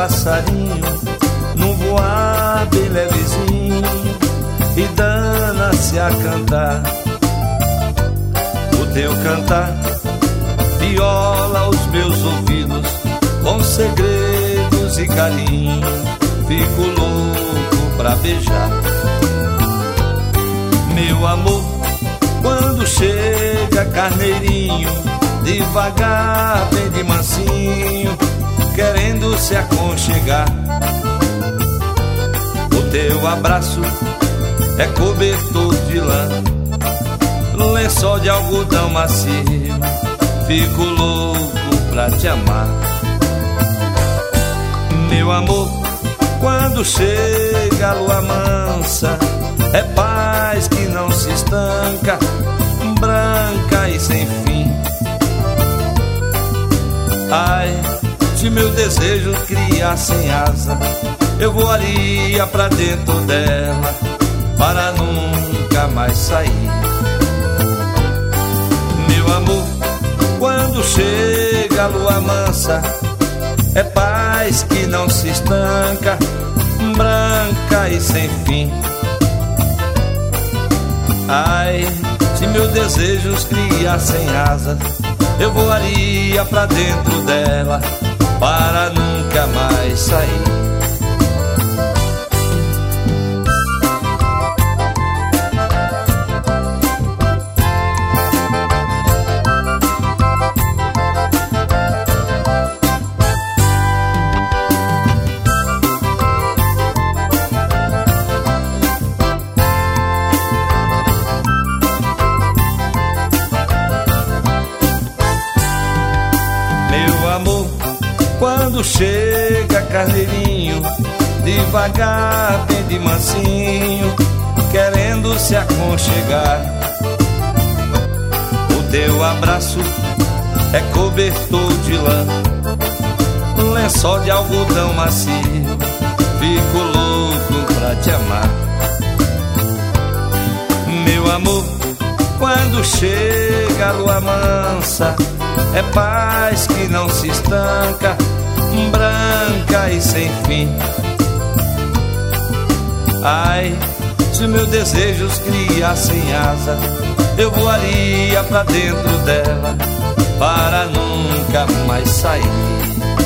passarinho num voar bem levezinho e dana-se a cantar. O teu cantar viola os meus ouvidos com segredos e carinho. Fico louco pra beijar. Meu amor, quando chega carneirinho, devagar, bem de mansinho, querendo se aconchegar. O teu abraço é cobertor de lã, lençol de algodão macio. Fico louco pra te amar. Meu amor, quando chega a lua mansa, é paz que não se estanca, branca e sem fim. Ai, se meu desejo criasse asa, eu voaria pra dentro dela, para nunca mais sair. Meu amor, quando chega a lua mansa, é paz que não se estanca, branca e sem fim. Ai, se meus desejos criassem asas, eu voaria pra dentro dela, para nunca mais sair. Quando chega carneirinho, devagar, bem de mansinho, querendo se aconchegar. O teu abraço é cobertor de lã, lençol de algodão macio. Fico louco pra te amar. Meu amor, quando chega a lua mansa, é paz que não se estanca, branca e sem fim. Ai, se meus desejos criassem asa, eu voaria pra dentro dela, para nunca mais sair.